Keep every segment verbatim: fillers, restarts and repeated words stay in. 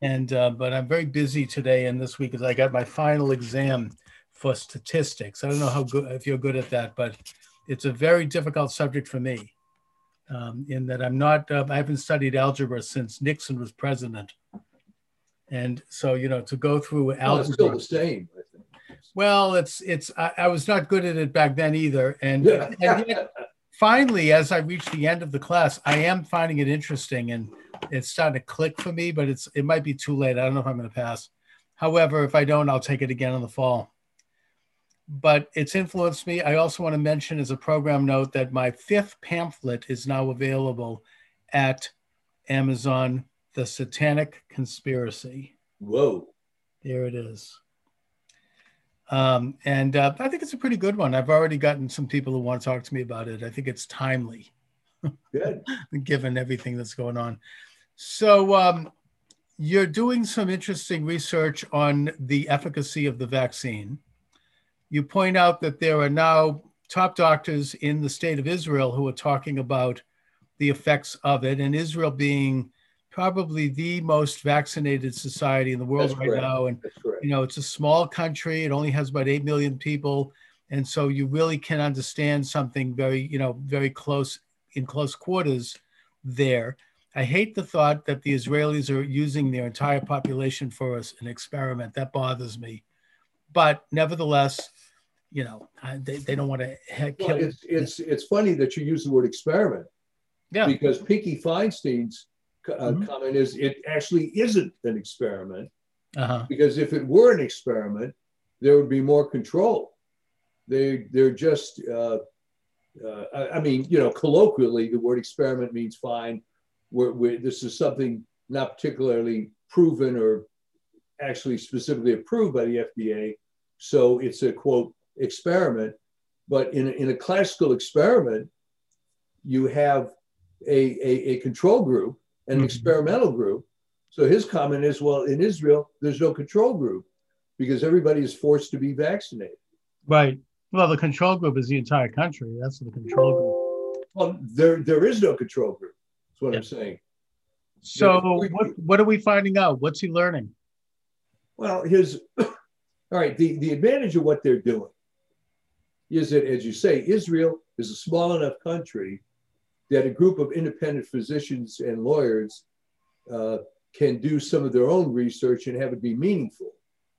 And uh, but I'm very busy today and this week because I got my final exam for statistics. I don't know how good if you're good at that, but it's a very difficult subject for me. Um, in that I'm not, uh, I haven't studied algebra since Nixon was president, and so you know to go through algebra. Well, it's still the same, I think. Well, it's it's I, I was not good at it back then either, and, and yet, finally, as I reach the end of the class, I am finding it interesting and it's starting to click for me, but it's it might be too late. I don't know if I'm going to pass. However, if I don't, I'll take it again in the fall. But it's influenced me. I also want to mention as a program note that my fifth pamphlet is now available at Amazon, The Satanic Conspiracy. Whoa. There it is. Um, and uh, I think it's a pretty good one. I've already gotten some people who want to talk to me about it. I think it's timely. Good. Given everything that's going on. So um, you're doing some interesting research on the efficacy of the vaccine. You point out that there are now top doctors in the state of Israel who are talking about the effects of it, and Israel being probably the most vaccinated society in the world That's right correct. now. And, That's correct. you know, it's a small country. It only has about eight million people. And so you really can understand something very, you know, very close in close quarters there. I hate the thought that the Israelis are using their entire population for us, an experiment. That bothers me. But nevertheless, you know, they, they don't want to kill. Well, it's, it's, it's funny that you use the word experiment. Yeah. Because Pinky Feinstein's uh, mm-hmm. comment is it actually isn't an experiment. Uh-huh. Because if it were an experiment, there would be more control. They, they're just, uh, uh, I, I mean, you know, colloquially, the word experiment means fine. We're, we're, this is something not particularly proven or actually specifically approved by the F D A. So it's a, quote, experiment. But in a, in a classical experiment, you have a, a, a control group and an mm-hmm. experimental group. So his comment is, well, in Israel, there's no control group because everybody is forced to be vaccinated. Right. Well, the control group is the entire country. That's the control group. Well, there, there is no control group. That's what yeah. I'm saying. So what, what are we finding out? What's he learning? Well, his, all right, the, the advantage of what they're doing is that, as you say, Israel is a small enough country that a group of independent physicians and lawyers uh, can do some of their own research and have it be meaningful.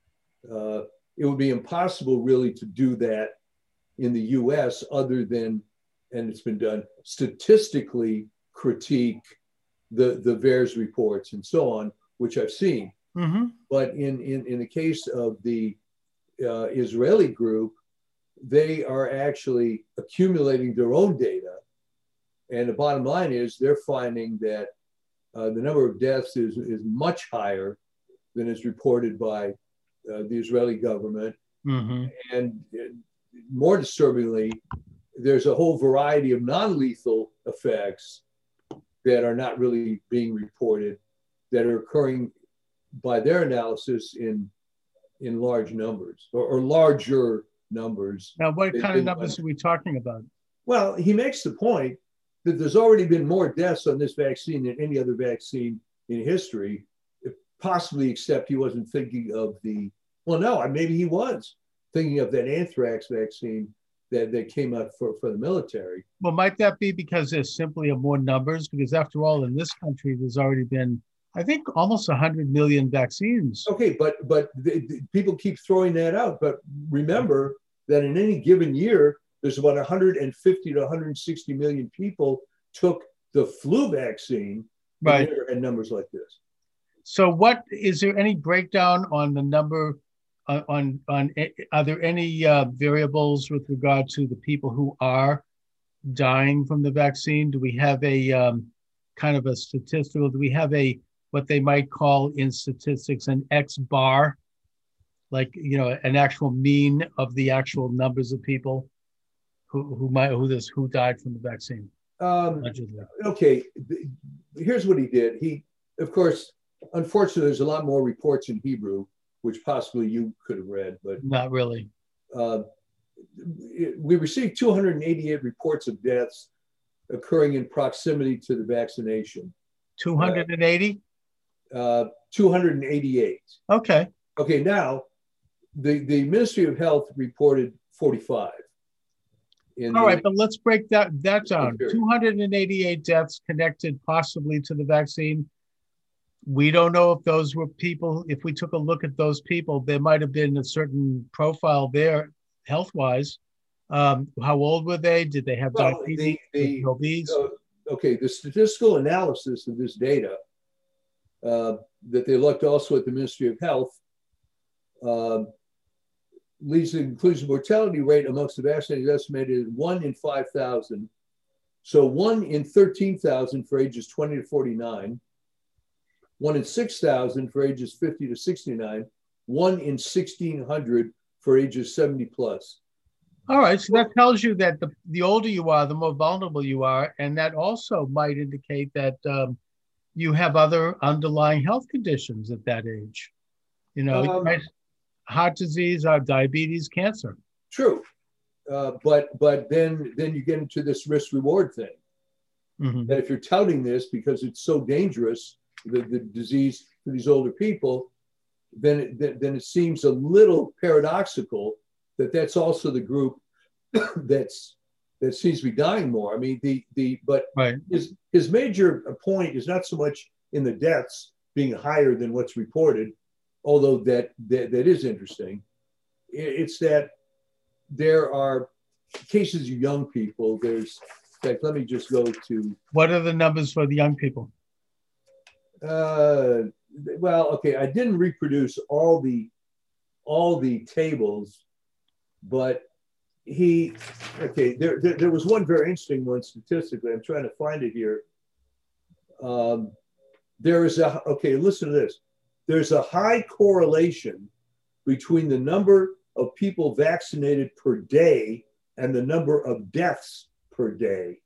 Uh, it would be impossible really to do that in the U S other than, and it's been done, statistically critique the, the VAERS reports and so on, which I've seen. Mm-hmm. But in, in, in the case of the uh, Israeli group, they are actually accumulating their own data. And the bottom line is they're finding that uh, the number of deaths is, is much higher than is reported by uh, the Israeli government. Mm-hmm. And uh, more disturbingly, there's a whole variety of non-lethal effects that are not really being reported that are occurring by their analysis in, in large numbers or, or larger numbers. Now, what kind of numbers are we talking about? Well, he makes the point that there's already been more deaths on this vaccine than any other vaccine in history, possibly except he wasn't thinking of the, well, no, maybe he was thinking of that anthrax vaccine that, that came out for, for the military. Well, might that be because there's simply more numbers? Because after all, in this country, there's already been, I think, almost one hundred million vaccines. Okay, but but the, the, people keep throwing that out. But remember that in any given year, there's about one hundred fifty to one hundred sixty million people took the flu vaccine. Right. And never had numbers like this. So what, is there any breakdown on the number, uh, on, on, are there any uh, variables with regard to the people who are dying from the vaccine? Do we have a um, kind of a statistical, do we have a, what they might call in statistics, an X bar, like, you know, an actual mean of the actual numbers of people who, who might, who this, who died from the vaccine? Um, okay, here's what he did. He, of course, unfortunately, there's a lot more reports in Hebrew, which possibly you could have read, but not really. Uh, we received two hundred eighty-eight reports of deaths occurring in proximity to the vaccination. two hundred eighty? uh, two hundred eighty-eight. Okay. Okay, now the, the Ministry of Health reported forty-five. In All the, right, but let's break that, that down. two hundred eighty-eight deaths connected possibly to the vaccine. We don't know if those were people, if we took a look at those people, there might have been a certain profile there health-wise. Um, how old were they? Did they have well, diabetes? the, the, obese? uh, okay, the statistical analysis of this data uh, that they looked also at the Ministry of Health uh, leads to the conclusion mortality rate amongst the vaccinated is estimated at one in five thousand. So one in thirteen thousand for ages twenty to forty-nine, one in six thousand for ages fifty to sixty-nine, one in sixteen hundred for ages seventy plus. All right, so that tells you that the, the older you are, the more vulnerable you are. And that also might indicate that um, you have other underlying health conditions at that age. You know, um, right? Heart disease, or diabetes, cancer. True. Uh, but but then, then you get into this risk reward thing. Mm-hmm. That if you're touting this because it's so dangerous, the, the disease for these older people, then it, then it seems a little paradoxical that that's also the group that's that seems to be dying more. I mean, the the but right. his his major point is not so much in the deaths being higher than what's reported, although that that, that is interesting. It's that there are cases of young people. There's, in fact, let me just go to. What are the numbers for the young people? Uh, well, okay, I didn't reproduce all the all the tables, but he, okay, there, there, there was one very interesting one statistically. I'm trying to find it here. Um, there is a, okay, listen to this. There's a high correlation between the number of people vaccinated per day and the number of deaths per day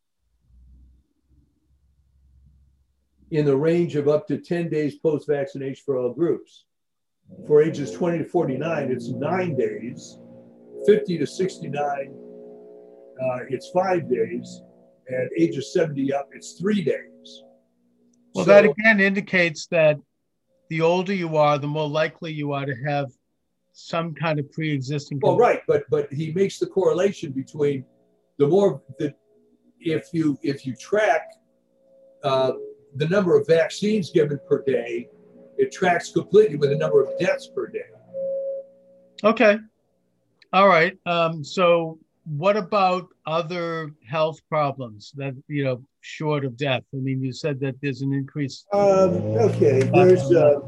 in the range of up to ten days post-vaccination for all groups. For ages twenty to forty-nine, it's nine days. fifty to sixty-nine, uh, it's five days. And ages seventy up, it's three days. Well, so, that again indicates that the older you are, the more likely you are to have some kind of pre-existing. Well, right, but but he makes the correlation between the more that if you if you track uh, the number of vaccines given per day, it tracks completely with the number of deaths per day. Okay, all right. Um, so, what about other health problems that you know, short of death? I mean, you said that there's an increase. Um, okay, there's. Uh,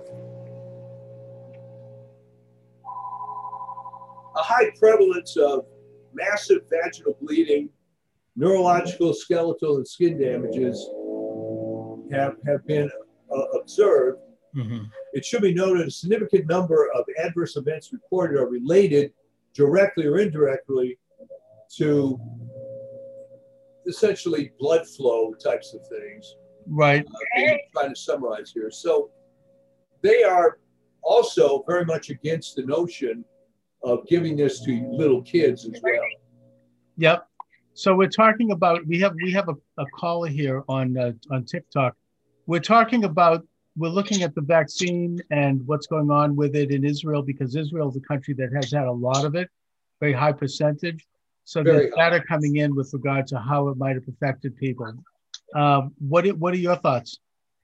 a high prevalence of massive vaginal bleeding, neurological, skeletal, and skin damages have, have been uh, observed. Mm-hmm. It should be noted a significant number of adverse events reported are related directly or indirectly to essentially blood flow types of things. Right. Uh, I'm trying to summarize here. So they are also very much against the notion of giving this to little kids as well. Yep. So we're talking about, we have we have a, a caller here on uh, on TikTok. We're talking about, we're looking at the vaccine and what's going on with it in Israel, because Israel is a country that has had a lot of it, very high percentage. So very there's data coming in with regard to how it might have affected people. Um, what, what are your thoughts?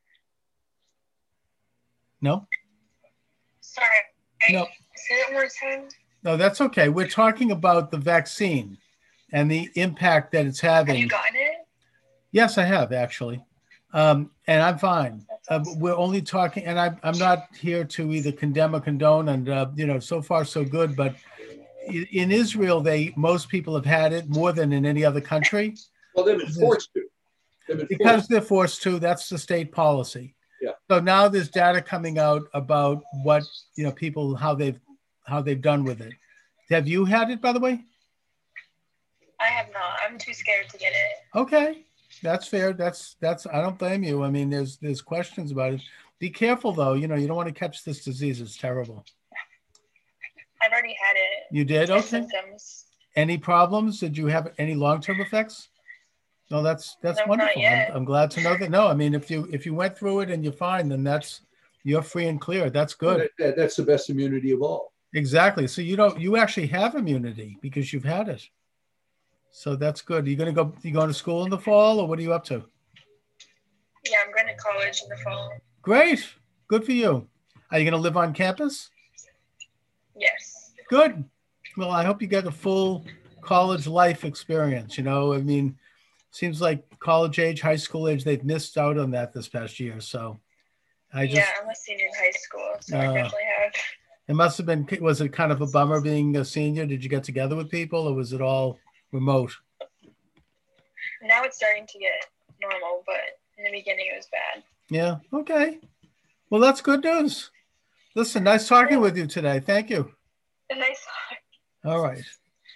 No? Sorry. No. Say it one more time. No, that's okay. We're talking about the vaccine and the impact that it's having. Have you gotten it? Yes, I have actually. Um, and I'm fine. Uh, we're only talking, and I, I'm not here to either condemn or condone, and uh, you know, so far so good. But in, in Israel, they most people have had it more than in any other country. Well, they've been forced to. They've been because forced. they're forced to. That's the state policy. Yeah. So now there's data coming out about what you know people how they've how they've done with it. Have you had it, by the way? I have not. I'm too scared to get it. Okay. That's fair. That's, that's, I don't blame you. I mean, there's, there's questions about it. Be careful though. You know, you don't want to catch this disease. It's terrible. I've already had it. You did? Okay. Symptoms. Any problems? Did you have any long-term effects? No, that's, that's no, wonderful. Not yet. I'm, I'm glad to know that. No, I mean, if you, if you went through it and you're fine, then that's, You're free and clear. That's Well, good. that, that, that's the best immunity of all. Exactly. So you don't, you actually have immunity because you've had it. So that's good. Are you going to go, you going to school in the fall, or what are you up to? Yeah, I'm going to college in the fall. Great. Good for you. Are you going to live on campus? Yes. Good. Well, I hope you get a full college life experience. You know, I mean, seems like college age, high school age, they've missed out on that this past year. So I just, yeah, I'm a senior in high school, so uh, I definitely have. it must have been, was it kind of a bummer being a senior? Did you get together with people, or was it all remote? Now it's starting to get normal, but in the beginning it was bad. Yeah. Okay. Well, that's good news. Listen, nice talking with you today. Thank you. A nice talk. All right.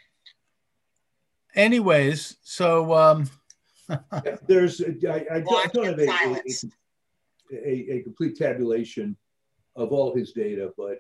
Anyways, so um, there's I, I, don't, I don't have a, a, a, a complete tabulation of all his data, but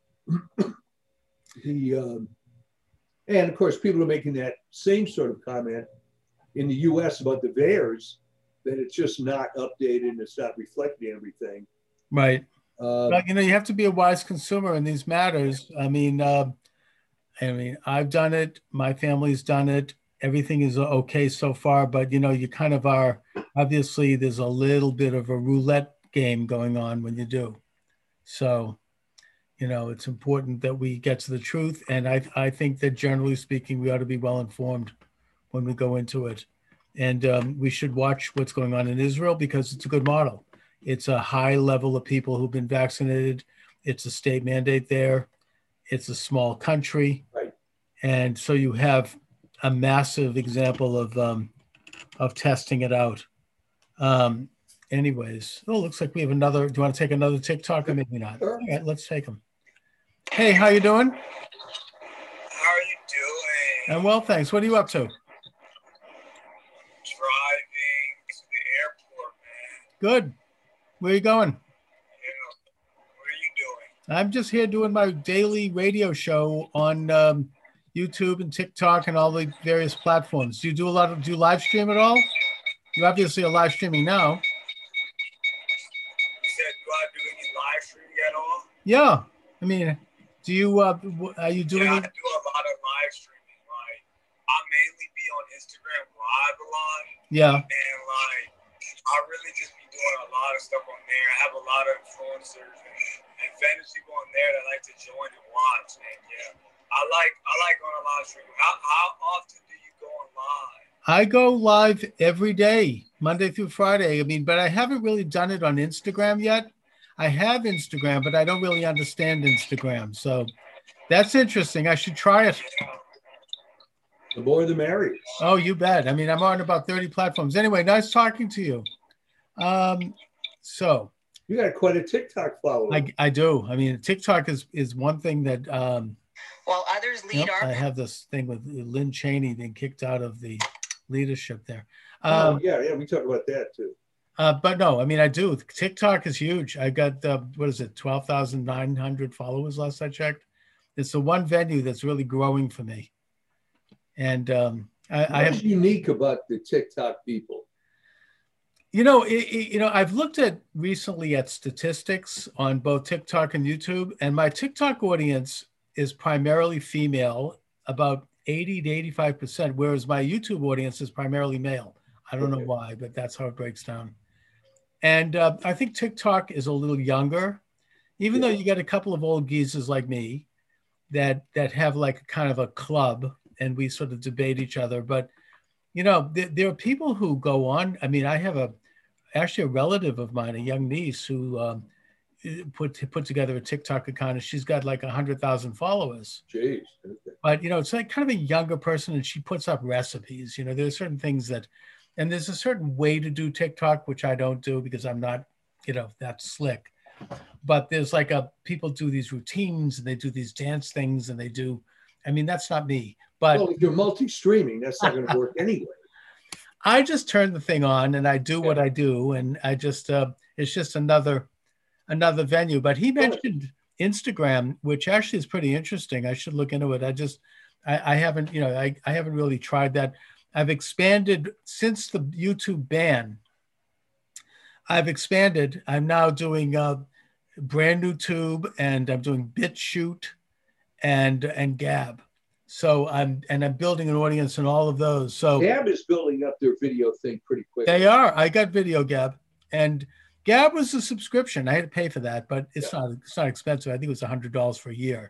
the um, and of course people are making that same sort of comment in the U S about the V A E R S, that it's just not updated and it's not reflecting everything. Right. Um, but you know, you have to be a wise consumer in these matters. I mean, uh, I mean, I've done it. My family's done it. Everything is okay so far, but you know, you kind of are, obviously there's a little bit of a roulette game going on when you do. So, you know, it's important that we get to the truth. And I, I think that generally speaking, we ought to be well informed when we go into it. And um, we should watch what's going on in Israel because it's a good model. It's a high level of people who've been vaccinated. It's a state mandate there. It's a small country. Right. And so you have a massive example of um, of testing it out. Um, anyways, oh, looks like we have another. Do you want to take another TikTok or maybe not? Sure. All right, let's take them. Hey, how you doing? How are you doing? I'm well, thanks. What are you up to? Driving to the airport, man. Good. Where are you going? Yeah. What are you doing? I'm just here doing my daily radio show on um, YouTube and TikTok and all the various platforms. Do you do a lot of, do you live stream at all? You obviously are live streaming now. You said, do I do any live streaming at all? Yeah. I mean, do you, uh, are you doing Yeah, I it? do a lot of live streaming. Like, I mainly be on Instagram live a lot. Yeah. And, like, I really just be doing a lot of stuff on there. I have a lot of influencers and, and famous people on there that like to join and watch. And, yeah. I like I like going on live stream. How how often do you go on live? I go live every day, Monday through Friday. I mean, but I haven't really done it on Instagram yet. I have Instagram, but I don't really understand Instagram. So that's interesting. I should try it. Yeah. the more the merrier. Oh, you bet. I mean, I'm on about thirty platforms. Anyway, nice talking to you. Um, so You got quite a TikTok follower. I, I do. I mean, TikTok is is one thing that um, While others lead Yep, our I have this thing with Lynn Cheney being kicked out of the leadership there. oh, Um, yeah, yeah, we talked about that too. uh, but no, I mean, I do. TikTok is huge. I got, uh, what is it, twelve thousand nine hundred followers last I checked. It's the one venue that's really growing for me. And um, I, I What's have, unique about the TikTok people? you know, it, it- you know, I've looked at recently at statistics on both TikTok and YouTube, and my TikTok audience is primarily female, about eighty to eighty-five percent, whereas my YouTube audience is primarily male. I don't know Okay. why, but that's how it breaks down. And uh, I think TikTok is a little younger, even though Yeah. you get a couple of old geezers like me that that have like kind of a club and we sort of debate each other. But, you know, there, there are people who go on. I mean, I have a actually a relative of mine, a young niece who um, put put together a TikTok account, and she's got like a hundred thousand followers. Jeez. Okay. But you know, it's like kind of a younger person, and she puts up recipes. You know, there's certain things that, and there's a certain way to do TikTok, which I don't do because I'm not, you know, that slick. But there's like a people do these routines and they do these dance things and they do. I mean, that's not me. But Well, if you're multi-streaming, that's not going to work anyway. I just turn the thing on and I do what I do, and I just uh, it's just another another venue. But he mentioned Instagram, which actually is pretty interesting. I should look into it. I just I, I haven't you know I, I haven't really tried that. I've expanded since the YouTube ban. I've expanded. I'm now doing uh, brand new tube, and I'm doing BitChute and and Gab. So I'm and I'm building an audience in all of those. So Gab is building up their video thing pretty quick. they are. I got Video Gab, and Gab was a subscription. I had to pay for that, but it's yeah. not it's not expensive. I think it was a hundred dollars for a year.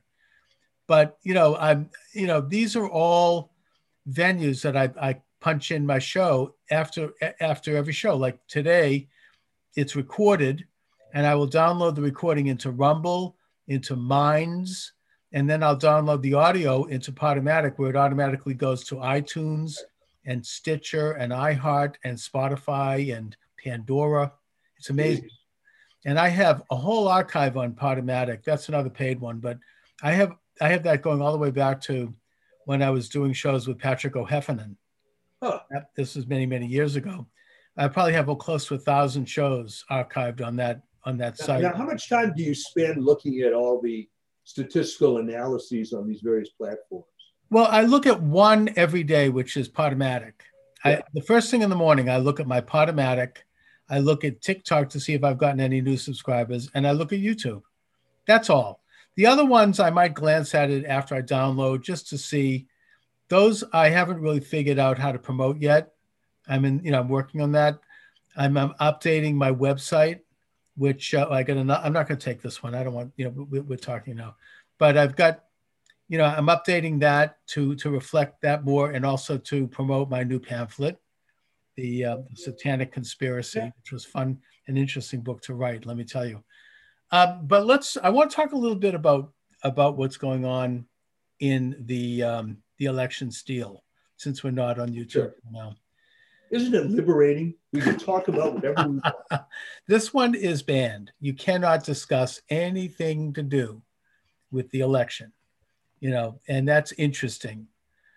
But you know, I'm you know these are all venues that I, I punch in my show after after every show. Like today, it's recorded, and I will download the recording into Rumble, into Minds, and then I'll download the audio into Podomatic, where it automatically goes to iTunes and Stitcher and iHeart and Spotify and Pandora. It's amazing. And I have a whole archive on Podomatic. That's another paid one, but I have I have that going all the way back to when I was doing shows with Patrick O'Heffernan. Huh. This was many, many years ago. I probably have close to a thousand shows archived on that on that now, site. Now, how much time do you spend looking at all the statistical analyses on these various platforms? Well, I look at one every day, which is Podomatic. Yeah. I, the first thing in the morning, I look at my Podomatic. I look at TikTok to see if I've gotten any new subscribers, and I look at YouTube. That's all. The other ones, I might glance at it after I download just to see. Those I haven't really figured out how to promote yet. I'm in, you know, I'm working on that. I'm, I'm updating my website, which uh, I got. I'm not going to take this one. I don't want, you know, we, we're talking now, but I've got, you know, I'm updating that to to reflect that more, and also to promote my new pamphlet, the, uh, the Satanic Conspiracy, yeah. which was fun, an interesting book to write. Let me tell you. Um, but let's. I want to talk a little bit about about what's going on in the um, the election steal, since we're not on YouTube sure. now. Isn't it liberating? We can talk about whatever we want. This one is banned. You cannot discuss anything to do with the election, you know, and that's interesting.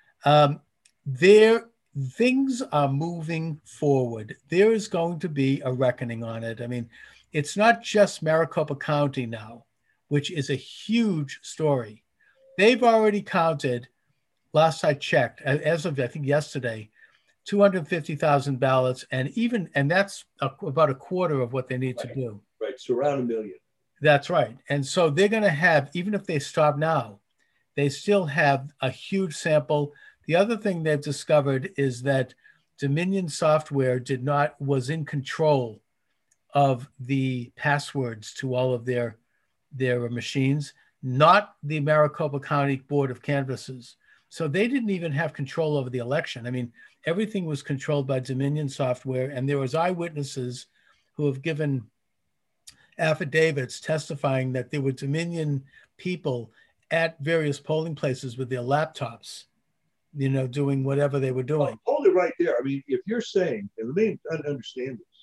Um, there, things are moving forward. There is going to be a reckoning on it. I mean, it's not just Maricopa County now, which is a huge story. They've already counted, last I checked, as of I think yesterday, two hundred fifty thousand ballots, and even and that's a, about a quarter of what they need right. to do. Right, so around a million. That's right. And so they're going to have, even if they stop now, they still have a huge sample. The other thing they've discovered is that Dominion Software did not was in control of the passwords to all of their their machines, not the Maricopa County Board of Canvassers. So they didn't even have control over the election. I mean, everything was controlled by Dominion Software, and there was eyewitnesses who have given affidavits testifying that there were Dominion people at various polling places with their laptops, you know, doing whatever they were doing. Well, hold it right there. I mean, if you're saying, and let me understand this,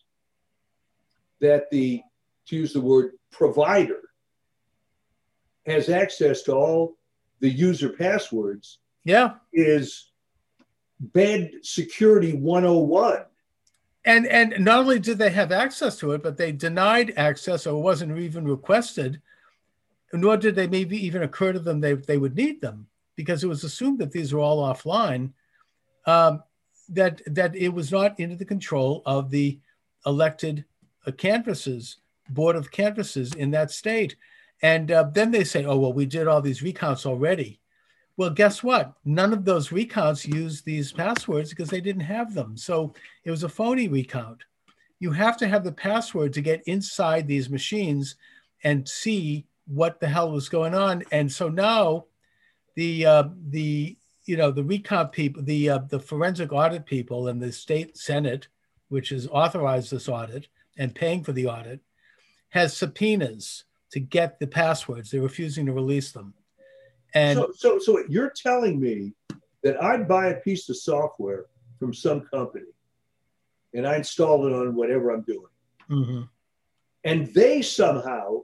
that the, to use the word provider, has access to all the user passwords, yeah, is bad security one oh one. And and not only did they have access to it, but they denied access, or wasn't even requested, nor did they maybe even occur to them they, they would need them, because it was assumed that these were all offline, um, that, that it was not into the control of the elected uh, canvassers, board of canvassers in that state. And uh, then they say, oh, well, we did all these recounts already. Well, guess what? None of those recounts used these passwords because they didn't have them. So it was a phony recount. You have to have the password to get inside these machines and see what the hell was going on. And so now the, uh, the you know, the recount people, the, uh, the forensic audit people and the state Senate, which has authorized this audit and paying for the audit, has subpoenas to get the passwords. They're refusing to release them. And so, so, so you're telling me that I'd buy a piece of software from some company and I install it on whatever I'm doing. Mm-hmm. And they somehow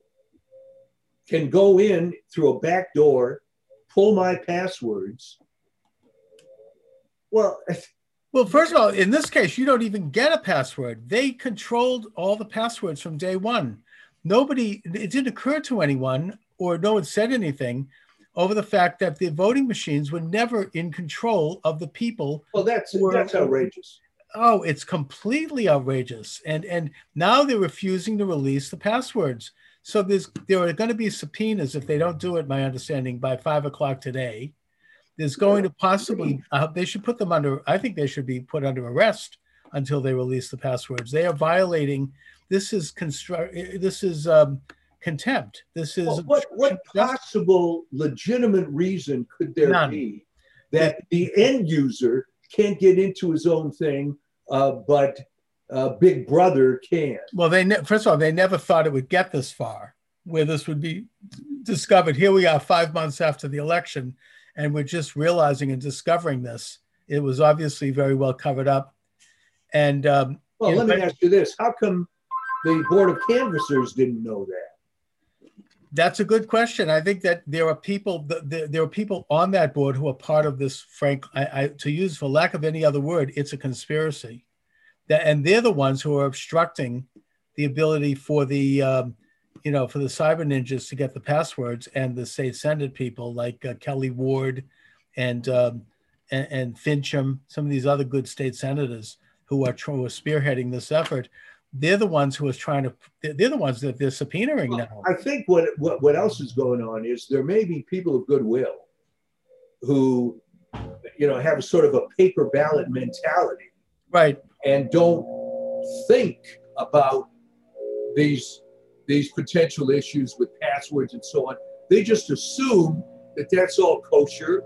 can go in through a back door, pull my passwords. Well, well, first of all, in this case, you don't even get a password. They controlled all the passwords from day one. Nobody, it didn't occur to anyone, or no one said anything over the fact that the voting machines were never in control of the people. Well, that's were, that's outrageous. Oh, it's completely outrageous. And and now they're refusing to release the passwords. So there's there are going to be subpoenas if they don't do it, my understanding, by five o'clock today. There's going to possibly, uh, they should put them under, I think they should be put under arrest until they release the passwords. They are violating, this is construct, this is um, contempt. This is well, what what possible legitimate reason could there None. be that the end user can't get into his own thing, uh, but uh, Big Brother can? Well, they ne- first of all, they never thought it would get this far, where this would be discovered. Here we are, five months after the election, and we're just realizing and discovering this. It was obviously very well covered up. And um, well, let know, me ask you this: how come the Board of Canvassers didn't know that? That's a good question. I think that there are people, there, there are people on that board who are part of this, frank, I, I, to use for lack of any other word, it's a conspiracy. That, and they're the ones who are obstructing the ability for the, um, you know, for the cyber ninjas to get the passwords, and the state senate people like uh, Kelly Ward and, um, and and Fincham, some of these other good state senators who are, who are spearheading this effort. They're the ones who is trying to, they're the ones that they're subpoenaing well, now. I think what, what, what else is going on is there may be people of goodwill who, you know, have a sort of a paper ballot mentality. Right. And don't think about these, these potential issues with passwords and so on. They just assume that that's all kosher,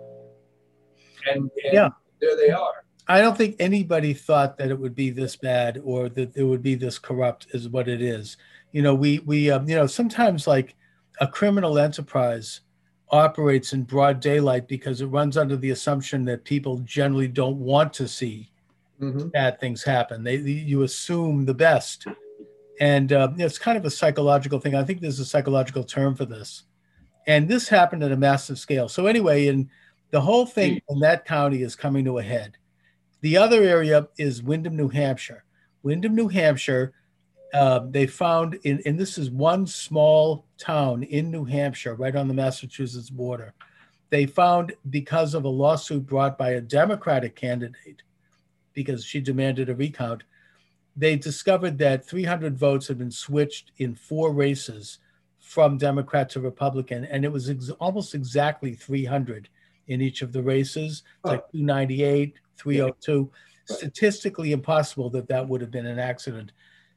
and, and yeah. there they are. I don't think anybody thought that it would be this bad, or that it would be this corrupt is what it is. You know, we, we um, you know, sometimes like a criminal enterprise operates in broad daylight because it runs under the assumption that people generally don't want to see mm-hmm. bad things happen. They, you assume the best. And uh, you know, it's kind of a psychological thing. I think there's a psychological term for this. And this happened at a massive scale. So anyway, in the whole thing in that county is coming to a head. The other area is Windham, New Hampshire. Windham, New Hampshire, uh, they found, in, and this is one small town in New Hampshire, right on the Massachusetts border. They found, because of a lawsuit brought by a Democratic candidate, because she demanded a recount, they discovered that three hundred votes had been switched in four races from Democrat to Republican, and it was ex- almost exactly three hundred in each of the races. It's like two ninety-eight, three oh two. Right. Statistically impossible that that would have been an accident.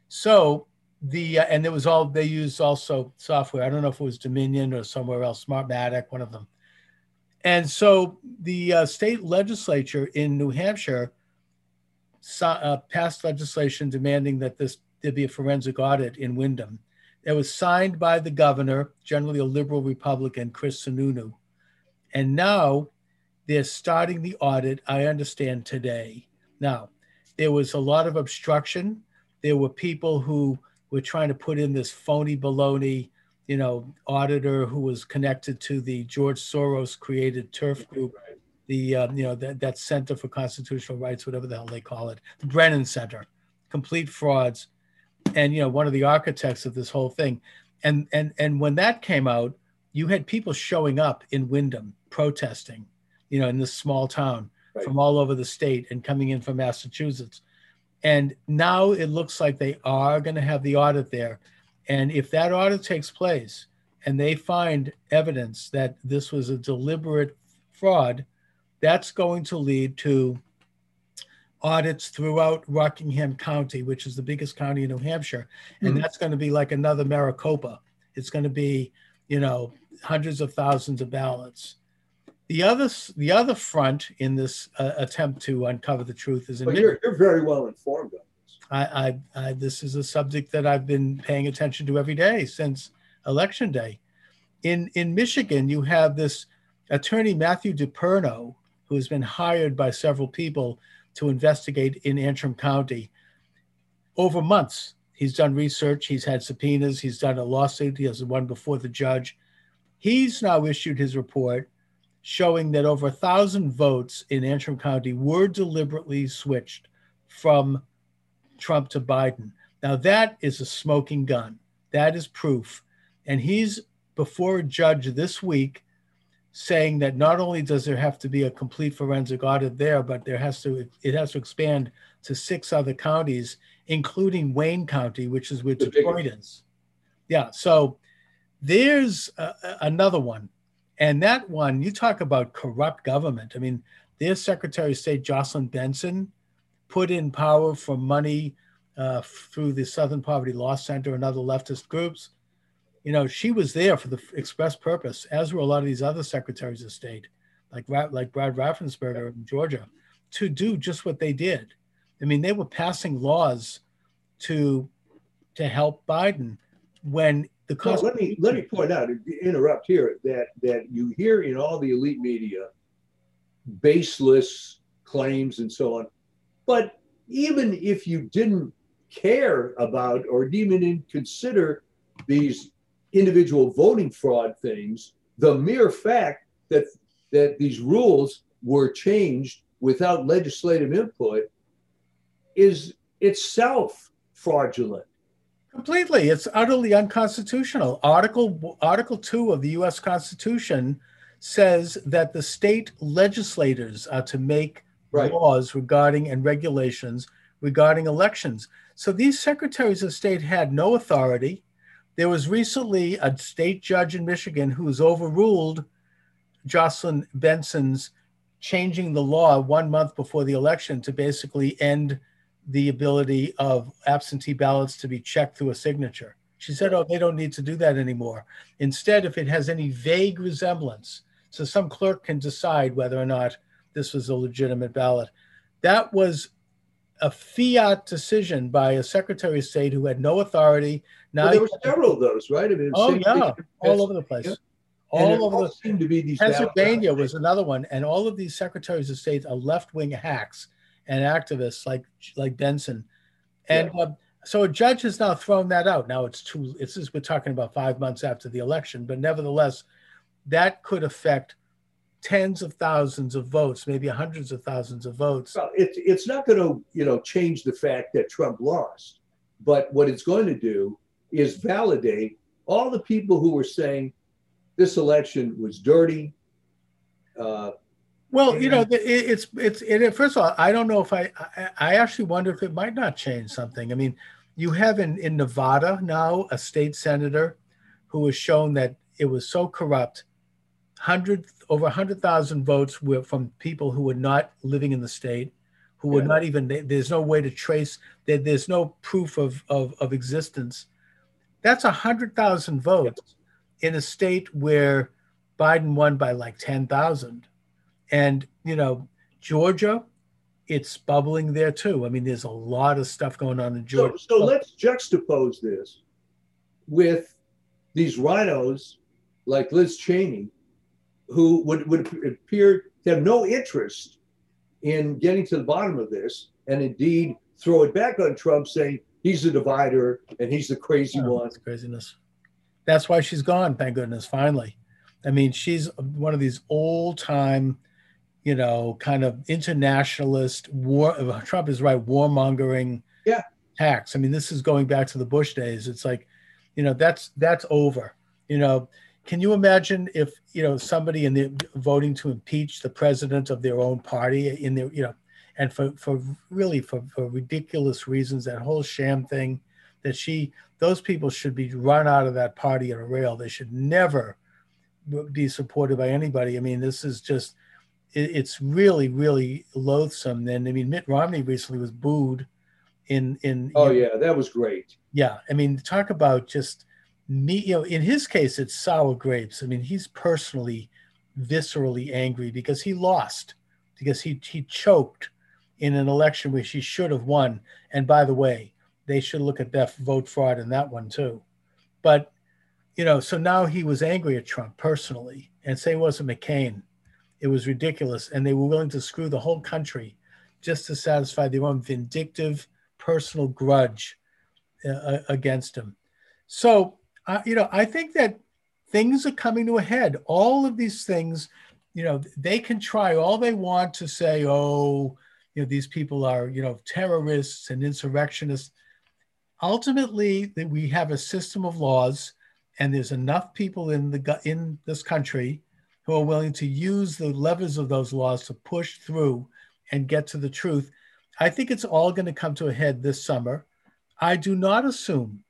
So the, uh, and there was all, they used also software. I don't know if it was Dominion or somewhere else, Smartmatic, one of them. And so the uh, state legislature in New Hampshire saw, uh, passed legislation demanding that this, there be a forensic audit in Windham. It was signed by the governor, generally a liberal Republican, Chris Sununu. And now they're starting the audit, I understand, today. Now, there was a lot of obstruction. There were people who were trying to put in this phony baloney, you know, auditor who was connected to the George Soros created TURF group, the, um, you know, that, that Center for Constitutional Rights, whatever the hell they call it, the Brennan Center, complete frauds. And, you know, one of the architects of this whole thing. And, and, and when that came out, you had people showing up in Windham protesting, you know, in this small town right. from all over the state and coming in from Massachusetts. And now it looks like they are going to have the audit there. And if that audit takes place and they find evidence that this was a deliberate fraud, that's going to lead to audits throughout Rockingham County, which is the biggest county in New Hampshire. And mm-hmm. that's going to be like another Maricopa. It's going to be, you know, hundreds of thousands of ballots. The other, the other front in this uh, attempt to uncover the truth is in. But you're, you're very well informed on this. I, I, I, this is a subject that I've been paying attention to every day since Election Day. In in Michigan, you have this attorney Matthew DiPerno, who has been hired by several people to investigate in Antrim County over months. He's done research. He's had subpoenas. He's done a lawsuit. He has one before the judge. He's now issued his report showing that over a thousand votes in Antrim County were deliberately switched from Trump to Biden. Now that is a smoking gun. That is proof. And he's before a judge this week saying that not only does there have to be a complete forensic audit there, but there has to, it has to expand to six other counties, including Wayne County, which is where Detroit is. Yeah. So There's uh, another one. And that one, you talk about corrupt government. I mean, their Secretary of State, Jocelyn Benson, put in power for money uh, through the Southern Poverty Law Center and other leftist groups. You know, she was there for the express purpose, as were a lot of these other secretaries of state, like like Brad Raffensperger in Georgia, to do just what they did. I mean, they were passing laws to to help Biden when the cost. Well, let me let me point out, interrupt here, that that you hear in all the elite media baseless claims and so on. But even if you didn't care about or even consider these individual voting fraud things, the mere fact that that these rules were changed without legislative input is itself fraudulent. Completely. It's utterly unconstitutional. Article Article two of the U S Constitution says that the state legislators are to make right. laws regarding and regulations regarding elections. So these secretaries of state had no authority. There was recently a state judge in Michigan who's overruled Jocelyn Benson's changing the law one month before the election to basically end the ability of absentee ballots to be checked through a signature. She said, oh, they don't need to do that anymore. Instead, if it has any vague resemblance, so some clerk can decide whether or not this was a legitimate ballot. That was a fiat decision by a secretary of state who had no authority. Now well, there were several of those, right? I mean, oh, yeah, all over the place. Yeah. All over the seem to be these Pennsylvania was another one, and all of these secretaries of state are left-wing hacks and activists like like Benson, and yeah. uh, so a judge has now thrown that out. Now it's too. It's just, we're talking about five months after the election, but nevertheless, that could affect tens of thousands of votes, maybe hundreds of thousands of votes. Well, it's it's not going to you know change the fact that Trump lost, but what it's going to do is validate all the people who were saying this election was dirty. Uh, well, you know, it, it's it's it, first of all, I don't know if I, I I actually wonder if it might not change something. I mean, you have in in Nevada now a state senator who has shown that it was so corrupt. Hundred over a hundred thousand votes were from people who were not living in the state, who were yeah. not even. There's no way to trace. There, there's no proof of of, of existence. That's a hundred thousand votes yeah. in a state where Biden won by like ten thousand, and you know Georgia, it's bubbling there too. I mean, there's a lot of stuff going on in Georgia. So, so let's juxtapose this with these rhinos like Liz Cheney, who would, would appear to have no interest in getting to the bottom of this, and indeed throw it back on Trump, saying he's the divider and he's the crazy oh, one. That's craziness. That's why she's gone, thank goodness, finally. I mean, she's one of these old-time, you know, kind of internationalist, war, Trump is right, warmongering yeah. hacks. I mean, this is going back to the Bush days. It's like, you know, that's that's over, you know. Can you imagine if, you know, somebody in the voting to impeach the president of their own party in their, you know, and for, for really for, for ridiculous reasons, that whole sham thing that she, those people should be run out of that party at a rail. They should never be supported by anybody. I mean, this is just, it, it's really, really loathsome. And I mean, Mitt Romney recently was booed in, in. Oh you know, yeah, that was great. Yeah. I mean, talk about just, me, you know, in his case, it's sour grapes. I mean, he's personally, viscerally angry because he lost, because he he choked in an election which he should have won. And by the way, they should look at that vote fraud in that one too. But, you know, so now he was angry at Trump personally, and say it wasn't McCain. It was ridiculous. And they were willing to screw the whole country just to satisfy their own vindictive personal grudge uh, against him. So, Uh, you know, I think that things are coming to a head. All of these things, you know, they can try all they want to say, oh, you know, these people are, you know, terrorists and insurrectionists. Ultimately, we have a system of laws, and there's enough people in the in this country who are willing to use the levers of those laws to push through and get to the truth. I think it's all going to come to a head this summer. I do not assume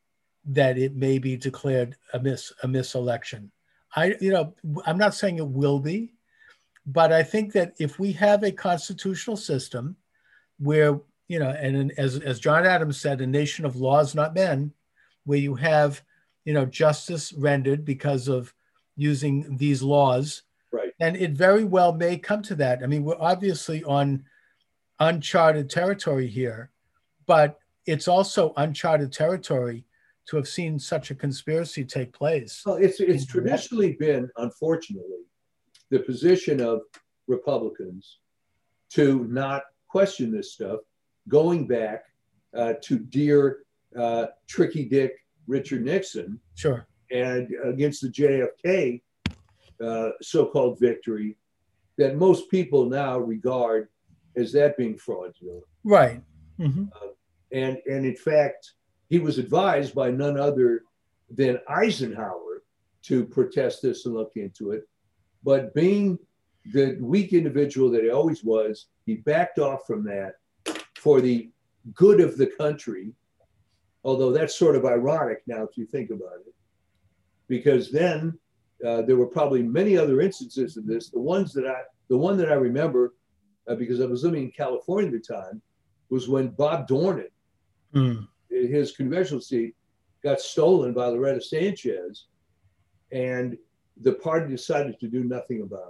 that it may be declared a mis a miselection. I, you know, I'm not saying it will be, but I think that if we have a constitutional system where, you know, and as as John Adams said, a nation of laws, not men, where you have, you know, justice rendered because of using these laws, right? And it very well may come to that. I mean, we're obviously on uncharted territory here, but it's also uncharted territory to have seen such a conspiracy take place. Well, it's it's traditionally been, unfortunately, the position of Republicans to not question this stuff, going back uh, to dear uh, Tricky Dick Richard Nixon, sure, and against the J F K uh, so-called victory, that most people now regard as that being fraudulent. Right. Mm-hmm. Uh, and and in fact, he was advised by none other than Eisenhower to protest this and look into it. But being the weak individual that he always was, he backed off from that for the good of the country. Although that's sort of ironic now if you think about it, because then uh, there were probably many other instances of this. The ones that I, the one that I remember, uh, because I was living in California at the time, was when Bob Dornan, mm. his congressional seat, got stolen by Loretta Sanchez, and the party decided to do nothing about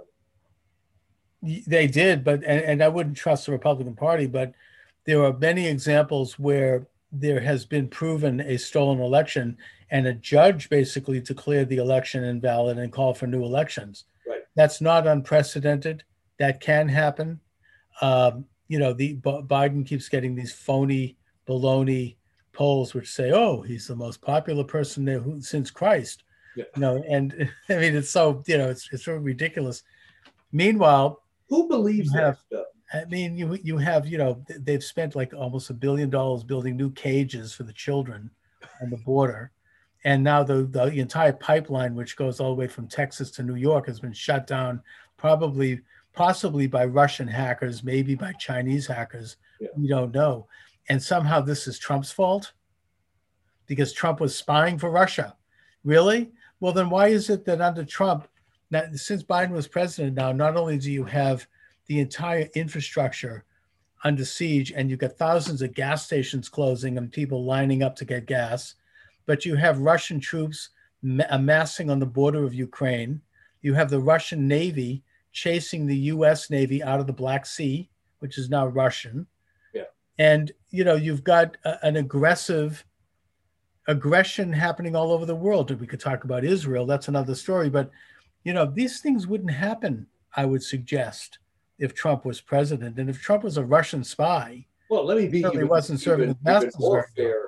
it. They did, but and, and I wouldn't trust the Republican Party, but there are many examples where there has been proven a stolen election and a judge basically declared the election invalid and called for new elections. Right. That's not unprecedented. That can happen. Um, you know, the B- Biden keeps getting these phony baloney polls which say, "Oh, he's the most popular person there who, since Christ." Yeah. You know, and I mean, it's so, you know, it's it's sort of ridiculous. Meanwhile, who believes that have, stuff? I mean, you you have, you know, they've spent like almost a billion dollars building new cages for the children on the border. And now the, the entire pipeline, which goes all the way from Texas to New York, has been shut down, probably, possibly by Russian hackers, maybe by Chinese hackers. Yeah. We don't know. And somehow this is Trump's fault because Trump was spying for Russia. Really? Well, then why is it that under Trump, that since Biden was president now, not only do you have the entire infrastructure under siege and you've got thousands of gas stations closing and people lining up to get gas, but you have Russian troops ma- amassing on the border of Ukraine. You have the Russian Navy chasing the U S Navy out of the Black Sea, which is now Russian. Yeah. And, you know, you've got a, an aggressive aggression happening all over the world. We could talk about Israel. That's another story. But, you know, these things wouldn't happen, I would suggest, if Trump was president. And if Trump was a Russian spy, well, let me be he even, wasn't serving even, the masters even more fair.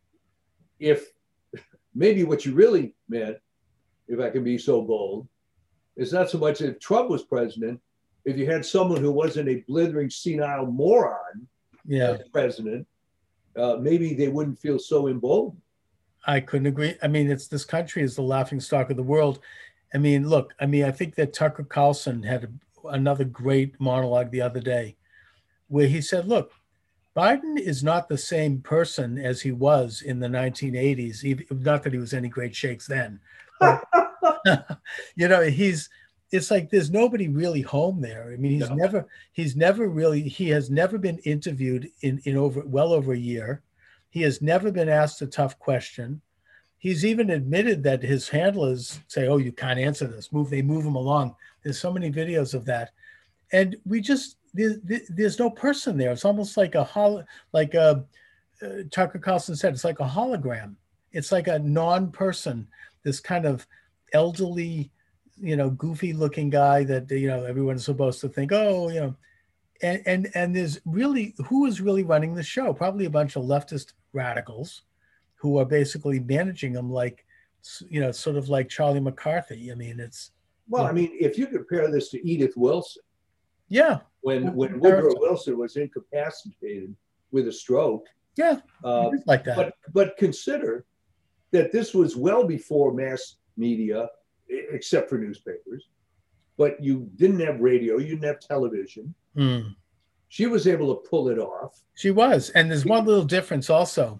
If maybe what you really meant, if I can be so bold, is not so much if Trump was president, if you had someone who wasn't a blithering senile moron yeah. as president, uh, maybe they wouldn't feel so emboldened. I couldn't agree. I mean, it's this country is the laughing stock of the world. I mean, look, I mean, I think that Tucker Carlson had a, another great monologue the other day where he said, look, Biden is not the same person as he was in the nineteen eighties, even, not that he was any great shakes then. But, you know, he's, it's like there's nobody really home there. I mean, he's no. never, he's never really, he has never been interviewed in, in over, well over a year. He has never been asked a tough question. He's even admitted that his handlers say, oh, you can't answer this. Move, they move him along. There's so many videos of that. And we just, there, there's no person there. It's almost like a, hol- like a, uh, Tucker Carlson said, it's like a hologram. It's like a non-person, this kind of elderly, you know, goofy looking guy that, you know, everyone's supposed to think, oh, you know, and, and, and there's really, who is really running the show? Probably a bunch of leftist radicals who are basically managing them like, you know, sort of like Charlie McCarthy. I mean, it's. Well, you know, I mean, if you compare this to Edith Wilson. Yeah. When, when Woodrow Wilson was incapacitated with a stroke. Yeah, uh, like that. But, but consider that this was well before mass media, except for newspapers. But you didn't have radio, you didn't have television. Mm. She was able to pull it off. She was. And there's one little difference also.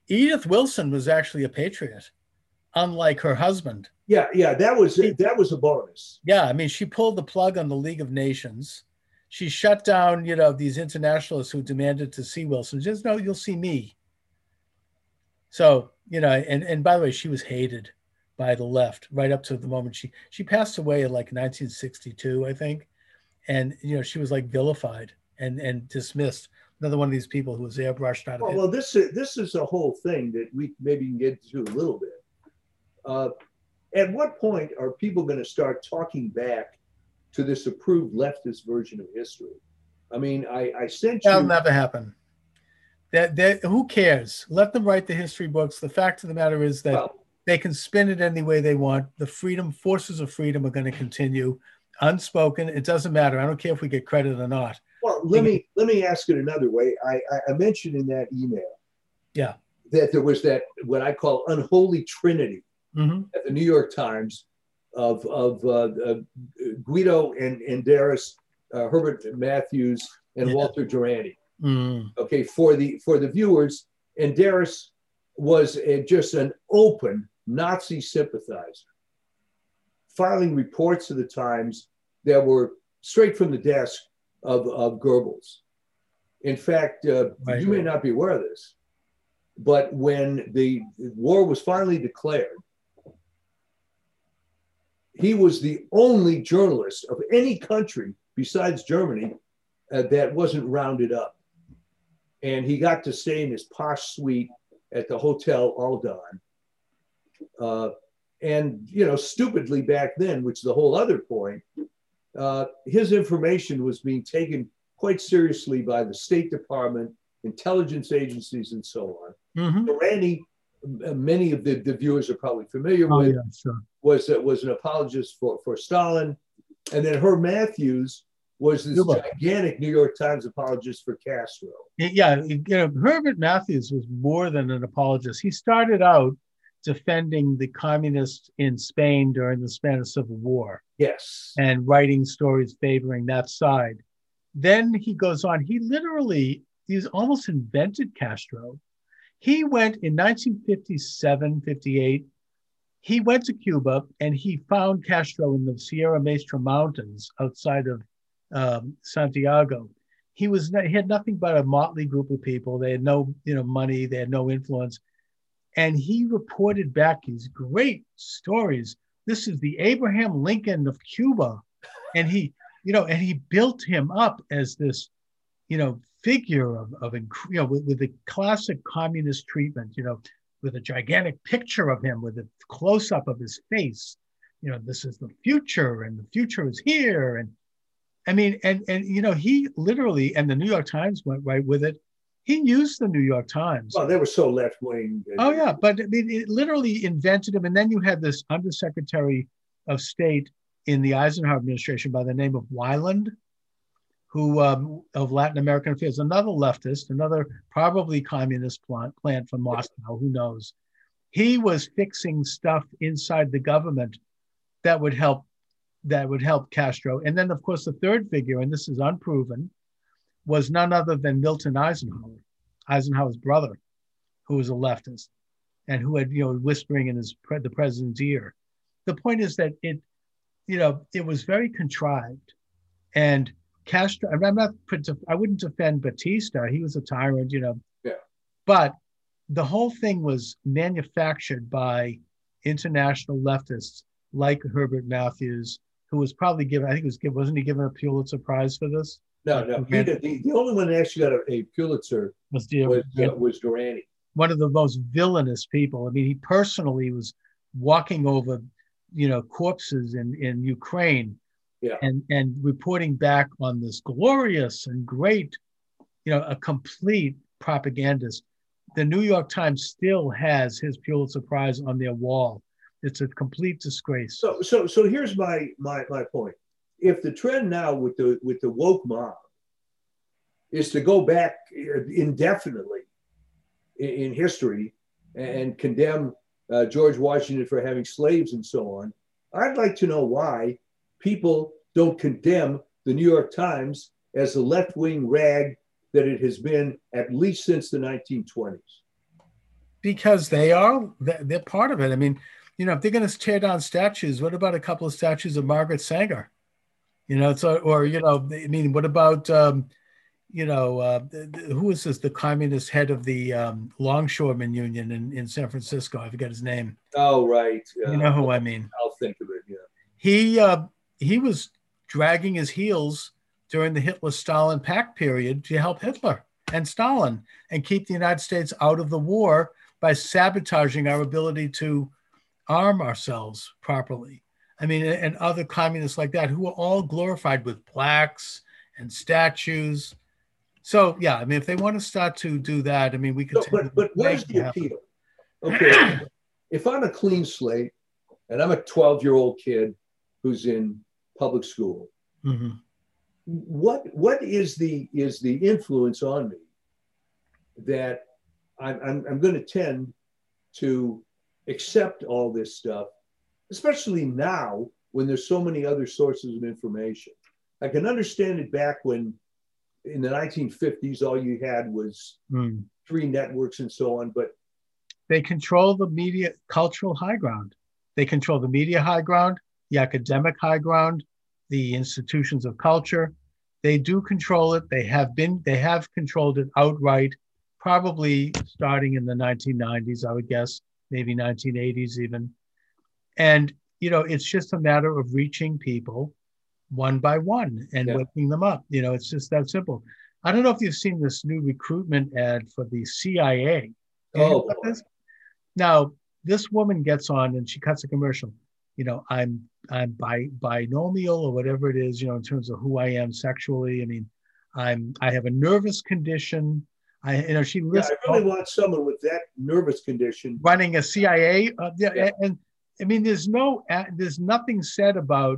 Edith Wilson was actually a patriot, unlike her husband. Yeah, yeah, that was that was a bonus. Yeah, I mean, she pulled the plug on the League of Nations. She shut down, you know, these internationalists who demanded to see Wilson. Just no, you'll see me. So, you know, and and by the way, she was hated by the left right up to the moment she she passed away in like nineteen sixty-two, I think, and you know, she was like vilified and and dismissed. Another one of these people who was airbrushed out of well, it. Well, this is this is a whole thing that we maybe can get to a little bit. Uh, at what point are people going to start talking back to this approved leftist version of history? I mean, I, I sent you. That'll never happen. That, that who cares? Let them write the history books. The fact of the matter is that well, they can spin it any way they want. The freedom forces of freedom are going to continue unspoken. It doesn't matter. I don't care if we get credit or not. Well, let me let me ask it another way. I, I mentioned in that email, yeah, that there was that what I call unholy trinity mm-hmm. at the New York Times of of uh, uh, Guido and and Darius, uh, Herbert Matthews, and yeah. Walter Durante. Mm. Okay, for the for the viewers, and Darius was a, just an open Nazi sympathizer, filing reports to the Times that were straight from the desk of, of Goebbels. In fact, uh, right. you may not be aware of this, but when the war was finally declared, he was the only journalist of any country besides Germany uh, that wasn't rounded up. And he got to stay in his posh suite at the Hotel Aldan. Uh, and, you know, stupidly back then, which is the whole other point, uh, his information was being taken quite seriously by the State Department, intelligence agencies, and so on. Mm-hmm. Randy, many of the, the viewers are probably familiar oh, with, yeah, sure. was, uh, was an apologist for, for Stalin. And then Herb Matthews was this Cuba. gigantic New York Times apologist for Castro. Yeah, you know, Herbert Matthews was more than an apologist. He started out defending the communists in Spain during the Spanish Civil War. Yes. And writing stories favoring that side. Then he goes on, he literally, he's almost invented Castro. He went in nineteen fifty-seven, fifty-eight, he went to Cuba and he found Castro in the Sierra Maestra Mountains outside of Um, Santiago. He was he had nothing but a motley group of people. They had no, you know, money. They had no influence, and he reported back these great stories. This is the Abraham Lincoln of Cuba, and he, you know, and he built him up as this, you know, figure of of you know with, with the classic communist treatment, you know, with a gigantic picture of him with a close up of his face. You know, this is the future, and the future is here, and I mean, and, and, you know, he literally, and the New York Times went right with it. He used the New York Times. Well, they were so left wing. Oh, yeah. But I mean, it literally invented him. And then you had this undersecretary of state in the Eisenhower administration by the name of Weiland, who um, of Latin American affairs, another leftist, another probably communist plant, plant from Moscow, who knows. He was fixing stuff inside the government that would help that would help Castro. And then, of course, the third figure, and this is unproven, was none other than Milton Eisenhower, Eisenhower's brother, who was a leftist and who had, you know, whispering in his the president's ear. The point is that it, you know, it was very contrived. And Castro, I'm not, I wouldn't defend Batista. He was a tyrant, you know. Yeah. But the whole thing was manufactured by international leftists like Herbert Matthews, who was probably given, I think it was given, wasn't he given a Pulitzer Prize for this? No, no. He did, the, the only one that actually got a, a Pulitzer was, was, uh, was Durante. One of the most villainous people. I mean, he personally was walking over, you know, corpses in, in Ukraine, yeah. and, and reporting back on this glorious and great, you know, a complete propagandist. The New York Times still has his Pulitzer Prize on their wall. It's a complete disgrace. So, so, so here's my my my point. If the trend now with the with the woke mob is to go back indefinitely in, in history and condemn uh, George Washington for having slaves and so on, I'd like to know why people don't condemn the New York Times as the left-wing rag that it has been at least since the nineteen twenties. because they are, they're part of it. I mean, you know, if they're going to tear down statues, what about a couple of statues of Margaret Sanger? You know, so, or, you know, I mean, what about, um, you know, uh, who is this, the communist head of the um, Longshoremen Union in, in San Francisco? I forget his name. Oh, right. Uh, you know who I mean? I'll think of it, yeah. He, uh, he was dragging his heels during the Hitler-Stalin pact period to help Hitler and Stalin and keep the United States out of the war by sabotaging our ability to arm ourselves properly. I mean, and other communists like that who are all glorified with plaques and statues. So, yeah, I mean, if they want to start to do that, I mean, we could. So, but but what is the appeal? Okay, if I'm a clean slate and I'm a twelve-year-old kid who's in public school, mm-hmm. what what is the is the influence on me that I'm I'm, I'm going to tend to accept all this stuff, especially now when there's so many other sources of information. I can understand it back when in the nineteen fifties, all you had was mm. three networks and so on, but they control the media cultural high ground. They control the media high ground, the academic high ground, the institutions of culture. They do control it. They have been, they have controlled it outright, probably starting in the nineteen nineties, I would guess, maybe nineteen eighties even. And, you know, it's just a matter of reaching people one by one and yeah. waking them up. You know, it's just that simple. I don't know if you've seen this new recruitment ad for the C I A. Oh, this? Now, this woman gets on and she cuts a commercial. You know, I'm I'm bi binomial or whatever it is, you know, in terms of who I am sexually. I mean, I'm I have a nervous condition. I, you know, she lists. Yeah, I really want someone with that nervous condition running a C I A. Uh, yeah, yeah. And I mean, there's no, there's nothing said about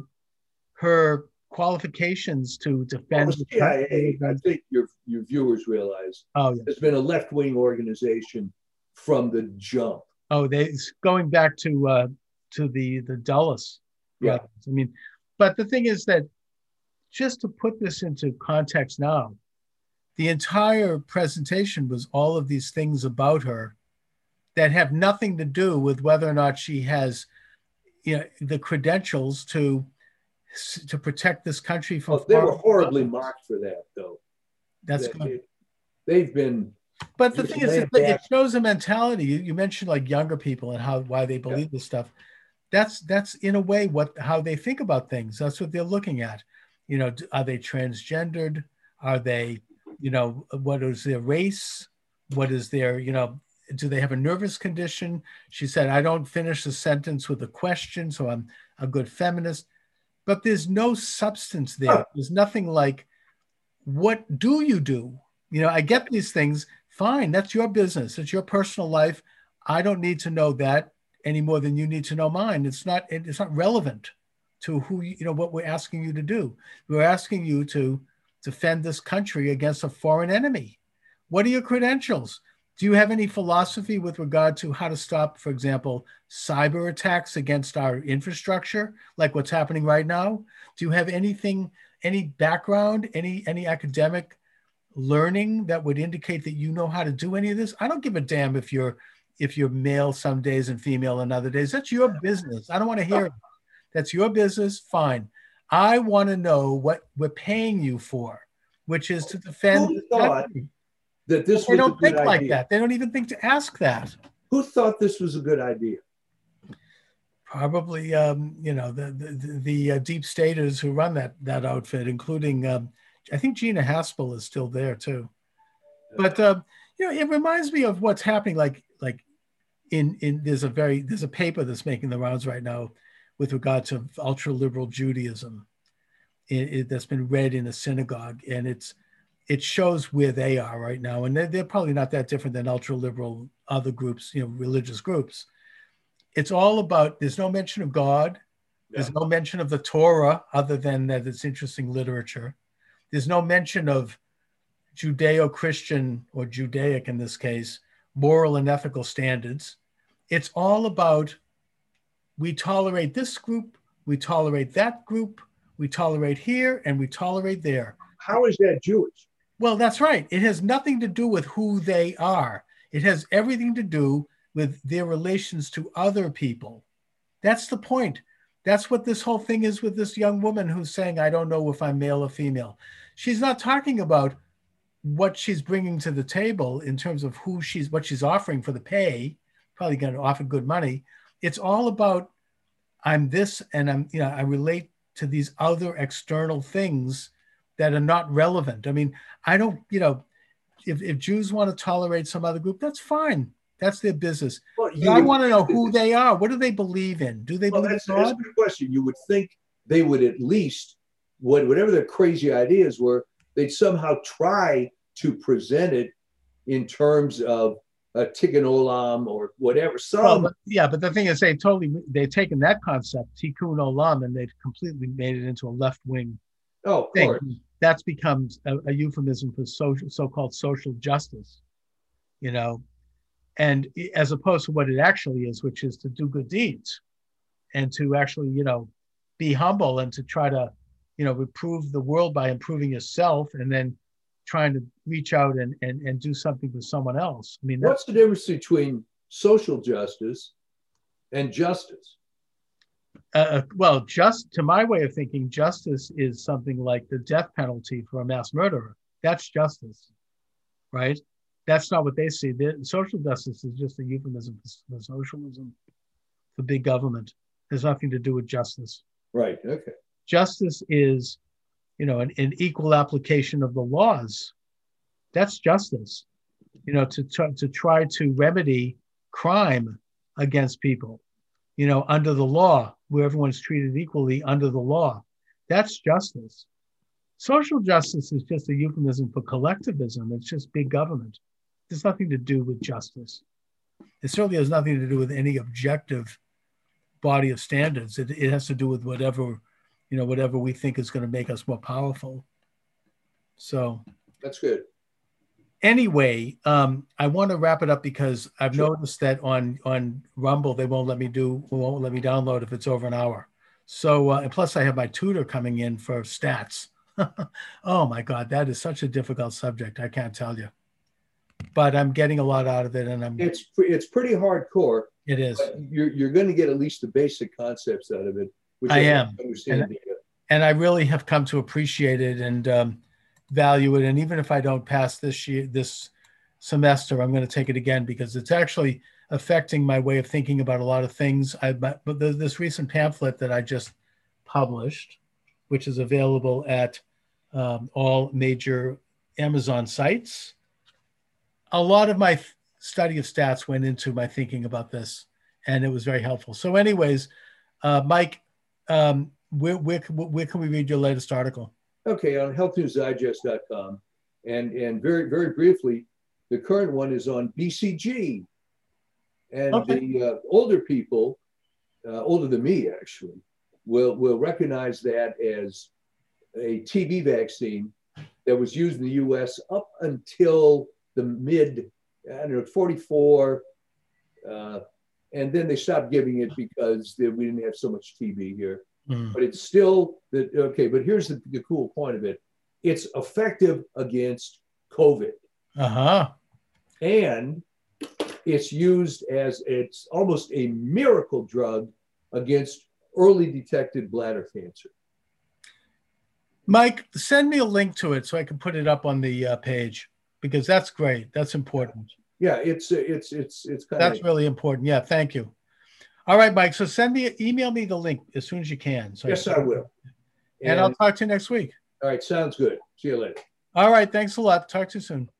her qualifications to defend. Well, the C I A, I think your your viewers realize, oh, yeah. has been a left-wing organization from the jump. Oh, they going back to uh, to the the Dulles. Yeah. I mean, but the thing is that just to put this into context now, the entire presentation was all of these things about her that have nothing to do with whether or not she has, you know, the credentials to to protect this country from. Oh, they were horribly mocked for that, though. That's that good. It, they've been. But the thing is, it, it shows a mentality. You, you mentioned like younger people and how why they believe yeah. this stuff. That's that's in a way what how they think about things. That's what they're looking at. You know, are they transgendered? Are they, you know, what is their race? What is their, you know, do they have a nervous condition? She said, I don't finish a sentence with a question, so I'm a good feminist. But there's no substance there. Huh. There's nothing like, what do you do? You know, I get these things. Fine, that's your business. It's your personal life. I don't need to know that any more than you need to know mine. It's not, it's not relevant to who, you know, what we're asking you to do. We're asking you to defend this country against a foreign enemy. What are your credentials? Do you have any philosophy with regard to how to stop, for example, cyber attacks against our infrastructure, like what's happening right now? Do you have anything, any background, any, any academic learning that would indicate that you know how to do any of this? I don't give a damn if you're, if you're male some days and female on other days. That's your business. I don't want to hear it. That's your business. Fine. I want to know what we're paying you for, which is to defend Who thought that this was they don't a good think like idea? that. They don't even think to ask that. Who thought this was a good idea? Probably, um, you know, the the, the uh, deep staters who run that that outfit, including, um, I think Gina Haspel is still there too. But uh, you know, it reminds me of what's happening. Like like in in there's a very there's a paper that's making the rounds right now with regard to ultra liberal Judaism. It, it, that's been read in a synagogue, and it's it shows where they are right now, and they're, they're probably not that different than ultra liberal other groups, you know, religious groups. It's all about, there's no mention of God. Yeah. There's no mention of the Torah other than that it's interesting literature. There's no mention of Judeo-Christian, or Judaic in this case, moral and ethical standards. It's all about, we tolerate this group, we tolerate that group, we tolerate here, and we tolerate there. How is that Jewish? Well, that's right. It has nothing to do with who they are. It has everything to do with their relations to other people. That's the point. That's what this whole thing is with this young woman who's saying, I don't know if I'm male or female. She's not talking about what she's bringing to the table in terms of who she's, what she's offering for the pay, probably going to offer good money. It's all about, I'm this, and I'm, you know, I relate to these other external things that are not relevant. I mean, I don't, you know, if, if Jews want to tolerate some other group, that's fine. That's their business. Well, But I want to know who they are. What do they believe in? Do they well, believe that's, in that's a God? good question. You would think they would at least, what, whatever their crazy ideas were, they'd somehow try to present it in terms of a tikkun olam or whatever. Some, Well, but- yeah, but the thing is, they totally they've taken that concept, tikkun olam, and they've completely made it into a left wing oh, of thing. course. That's become a, a euphemism for social, so-called social justice, you know, and as opposed to what it actually is, which is to do good deeds and to actually, you know, be humble and to try to, you know, improve the world by improving yourself and then trying to reach out and, and, and do something for someone else. I mean, that's, What's the difference between social justice and justice? uh, well, just to my way of thinking, justice is something like the death penalty for a mass murderer. That's justice, right? That's not what they see. The, social justice is just a euphemism for socialism, for big government. There's nothing to do with justice. Right. Okay. Justice is, you know, an, an equal application of the laws. That's justice, you know, to, to, to try to remedy crime against people, you know, under the law, where everyone's treated equally under the law. That's justice. Social justice is just a euphemism for collectivism. It's just big government. There's nothing to do with justice. It certainly has nothing to do with any objective body of standards. It, it has to do with whatever, you know, whatever we think is going to make us more powerful. So That's good. anyway, um, I want to wrap it up because I've sure. noticed that on, on Rumble, they won't let me do, won't let me download if it's over an hour. So, uh, and plus I have my tutor coming in for stats. Oh my God, that is such a difficult subject. I can't tell you, but I'm getting a lot out of it, and I'm. It's it's pretty hardcore. It is. You're you're going to get at least the basic concepts out of it. Which I, I am, understand and, and I really have come to appreciate it and um, value it. And even if I don't pass this year, this semester, I'm going to take it again because it's actually affecting my way of thinking about a lot of things. I but this recent pamphlet that I just published, which is available at um, all major Amazon sites. A lot of my study of stats went into my thinking about this, and it was very helpful. So anyways, uh, Mike, um, where, where, where can we read your latest article? Okay, on health news digest dot com. And, and very, very briefly, the current one is on B C G. And okay. the uh, older people, uh, older than me actually, will will recognize that as a T B vaccine that was used in the U S up until the mid, I don't know, forty-four, uh, and then they stopped giving it because they, we didn't have so much T B here. Mm. But it's still, the, okay, but here's the, the cool point of it. It's effective against COVID. Uh-huh. And it's used as, it's almost a miracle drug against early detected bladder cancer. Mike, send me a link to it so I can put it up on the uh, page because that's great. That's important. Yeah, it's it's it's it's kind that's of really important. Yeah, thank you. All right, Mike. So send me, email me the link as soon as you can. So yes, I, I will. And, and I'll talk to you next week. All right, sounds good. See you later. All right, thanks a lot. Talk to you soon.